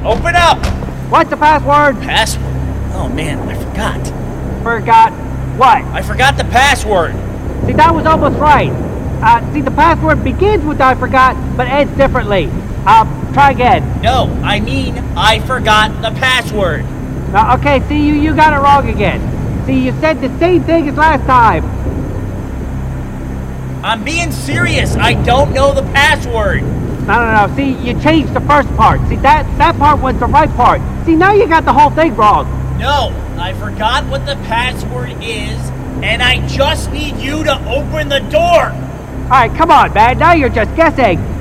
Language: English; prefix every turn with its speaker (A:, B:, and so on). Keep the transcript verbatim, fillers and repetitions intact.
A: Open up!
B: What's the password?
A: Password? Oh man, I forgot.
B: Forgot what?
A: I forgot the password.
B: See, that was almost right. Uh, see, the password begins with I forgot, but ends differently. Uh, try again.
A: No, I mean, I forgot the password.
B: Uh, okay, see, you, you got it wrong again. See, you said the same thing as last time.
A: I'm being serious. I don't know the password.
B: No, no, no. See, you changed the first part. See, that, that part was the right part. See, now you got the whole thing wrong.
A: No, I forgot what the password is, and I just need you to open the door.
B: All right, come on, man. Now you're just guessing.